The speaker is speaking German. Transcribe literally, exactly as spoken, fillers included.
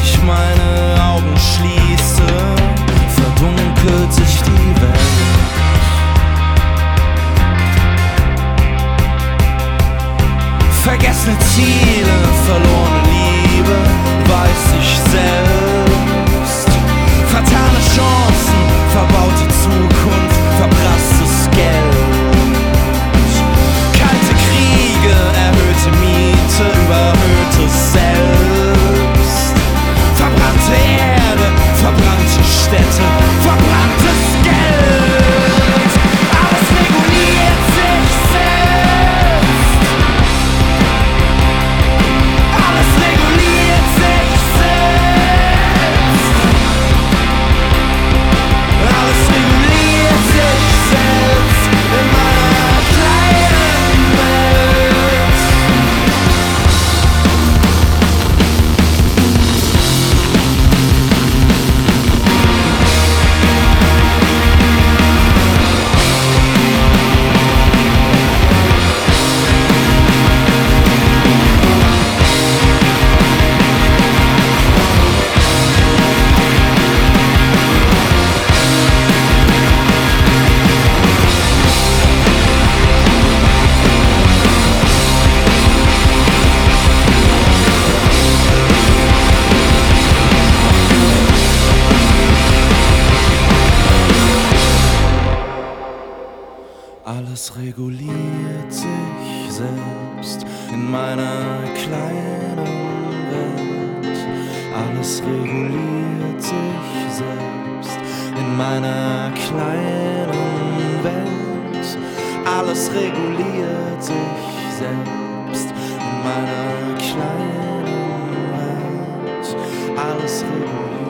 ich meine Augen schließe, verdunkelt sich die Welt. Vergessene Ziele, verlorene Liebe, weiß ich selbst. Fatale Chancen, verbaute Zukunft, verprasstes Geld. Kalte Kriege, erhöhte Miete, überhöhtes Selbst. Verbrannte Erde, verbrannte Städte, verbranntes Geld. Alles reguliert sich selbst. Alles reguliert sich selbst. Alles reguliert sich selbst in meiner kleinen Welt. Alles reguliert sich selbst in meiner kleinen Welt. Alles reguliert sich selbst in meiner kleinen Welt. Alles reguliert sich selbst in meiner kleinen Welt. Alles reguliert